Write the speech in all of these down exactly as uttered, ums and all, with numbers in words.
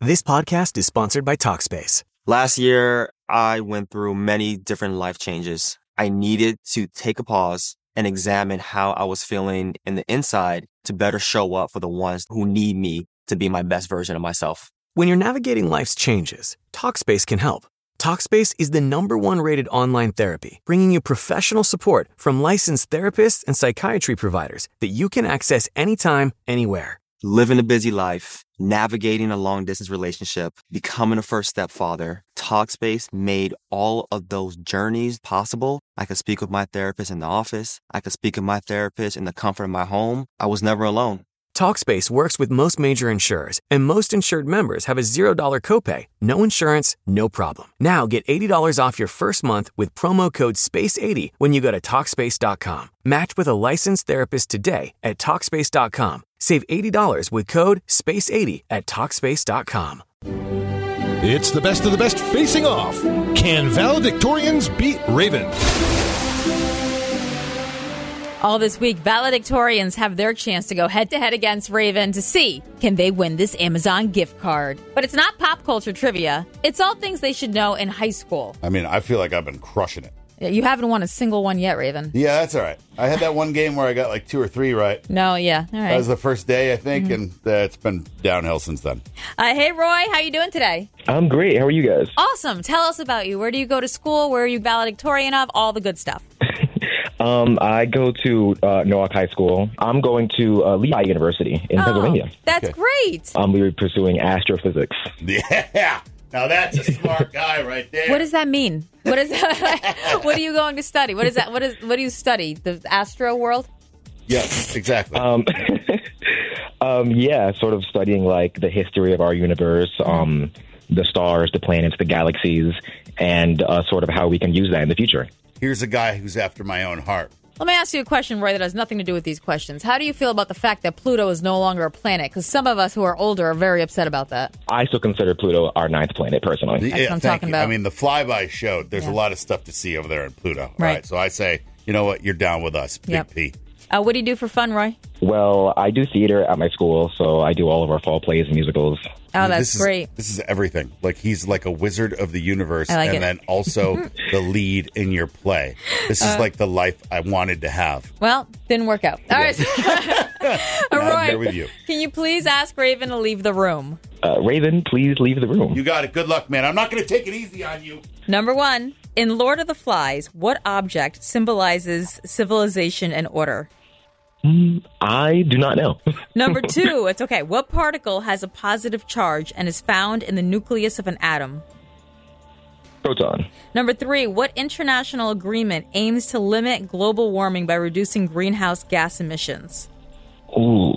This podcast is sponsored by Talkspace. Last year, I went through many different life changes. I needed to take a pause and examine how I was feeling in the inside to better show up for the ones who need me to be my best version of myself. When you're navigating life's changes, Talkspace can help. Talkspace is the number one rated online therapy, bringing you professional support from licensed therapists and psychiatry providers that you can access anytime, anywhere. Living a busy life, navigating a long-distance relationship, becoming a first-step father, Talkspace made all of those journeys possible. I could speak with my therapist in the office. I could speak with my therapist in the comfort of my home. I was never alone. Talkspace works with most major insurers, and most insured members have a zero dollars copay. No insurance, no problem. Now get eighty dollars off your first month with promo code space eighty when you go to Talkspace dot com. Match with a licensed therapist today at Talkspace dot com. Save eighty dollars with code space eighty at Talkspace dot com. It's the best of the best facing off. Can valedictorians beat Ravens? All this week, valedictorians have their chance to go head-to-head against Raven to see, can they win this Amazon gift card? But it's not pop culture trivia. It's all things they should know in high school. I mean, I feel like I've been crushing it. You haven't won a single one yet, Raven. Yeah, that's all right. I had that one game where I got like two or three right. No, yeah, all right. That was the first day, I think, mm-hmm. and uh, it's been downhill since then. Uh, hey, Roy, how you doing today? I'm great. How are you guys? Awesome. Tell us about you. Where do you go to school? Where are you valedictorian of? All the good stuff. Um, I go to uh, Norwalk High School. I'm going to uh, Lehigh University in oh, Pennsylvania. That's okay. great. Um, we were pursuing astrophysics. Yeah. Now that's a smart guy right there. What does that mean? What is that? What are you going to study? What is that? What is? What do you study? The astro world? Yes, exactly. Um, um, yeah, sort of studying like the history of our universe, um, the stars, the planets, the galaxies, and uh, sort of how we can use that in the future. Here's a guy who's after my own heart. Let me ask you a question, Roy, that has nothing to do with these questions. How do you feel about the fact that Pluto is no longer a planet? Because some of us who are older are very upset about that. I still consider Pluto our ninth planet, personally. That's yeah, what I'm thank talking you. about. I mean, the flyby showed there's yeah. a lot of stuff to see over there in Pluto. Right. right. So I say, you know what? You're down with us, Big yep. P. Uh, what do you do for fun, Roy? Well, I do theater at my school, so I do all of our fall plays and musicals. Oh, that's this is, great. This is everything. Like, he's like a wizard of the universe, I like and it. then also the lead in your play. This is uh, like the life I wanted to have. Well, didn't work out. All right. Roy, I'm here with you. Can you please ask Raven to leave the room? Uh, Raven, please leave the room. You got it. Good luck, man. I'm not going to take it easy on you. Number one, in Lord of the Flies, what object symbolizes civilization and order? I do not know. Number two, it's okay. What particle has a positive charge and is found in the nucleus of an atom? Proton. Number three, what international agreement aims to limit global warming by reducing greenhouse gas emissions? Ooh.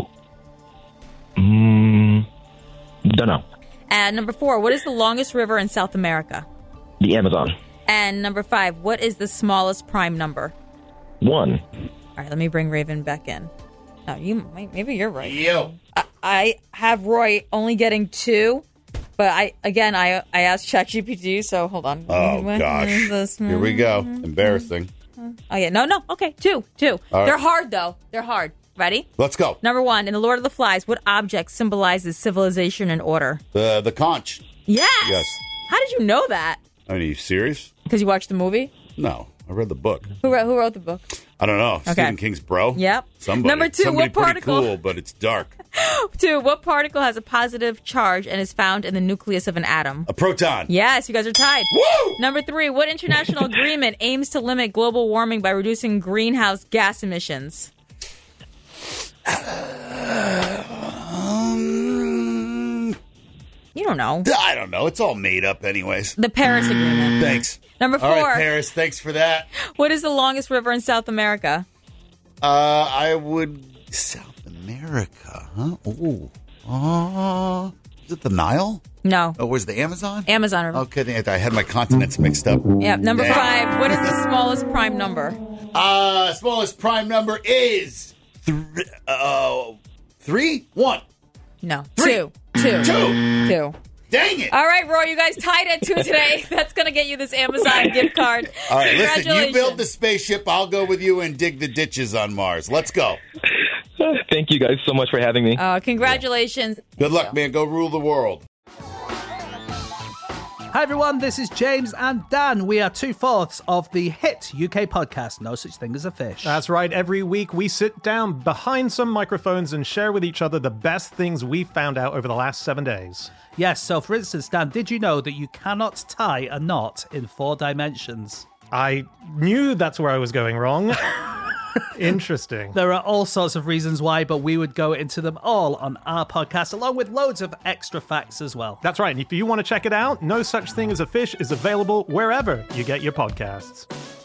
Mm, don't know. And number four, what is the longest river in South America? The Amazon. And number five, what is the smallest prime number? One. All right, let me bring Raven back in. Oh, you maybe you're right. Yo. I, I have Roy only getting two, but I again I I asked ChatGPT, so hold on. Oh gosh, here we go. Embarrassing. Oh yeah, no, no. Okay, two, two. Right. They're hard though. They're hard. Ready? Let's go. Number one, in The Lord of the Flies, what object symbolizes civilization and order? The the conch. Yes. Yes. How did you know that? I mean, are you serious? Because you watched the movie? No, I read the book. Who wrote Who wrote the book? I don't know. Okay. Stephen King's bro? Yep. Somebody. Number two, Somebody what particle? pretty cool, but it's dark. Two, what particle has a positive charge and is found in the nucleus of an atom? A proton. Yes, you guys are tied. Woo! Number three, what international agreement aims to limit global warming by reducing greenhouse gas emissions? Um, you don't know. I don't know. It's all made up anyways. The Paris Agreement. Thanks. Number four. All right, Paris, thanks for that. What is the longest river in South America? Uh, I would... South America, huh? Ooh. Uh, is it the Nile? No. Oh, was the Amazon? Amazon River. Okay, I had my continents mixed up. Yeah, number Damn. five. What is the smallest prime number? Uh, smallest prime number is... Three, uh, three? One. No. Three. Two. Two. Two. Two. Dang it. All right, Roy, you guys tied at two today. That's going to get you this Amazon gift card. All right, listen, you Congratulations. build the spaceship, I'll go with you and dig the ditches on Mars. Let's go. Thank you guys so much for having me. Uh, congratulations. Good luck, man. Go rule the world. Hi everyone, this is James and Dan. We are two-fourths of the hit U K podcast, No Such Thing as a Fish. That's right. Every week we sit down behind some microphones and share with each other the best things we found out over the last seven days. Yes, so for instance, Dan, did you know that you cannot tie a knot in four dimensions? I knew that's where I was going wrong. Interesting. There are all sorts of reasons why, but we would go into them all on our podcast, along with loads of extra facts as well. That's right. And if you want to check it out, No Such Thing as a Fish is available wherever you get your podcasts.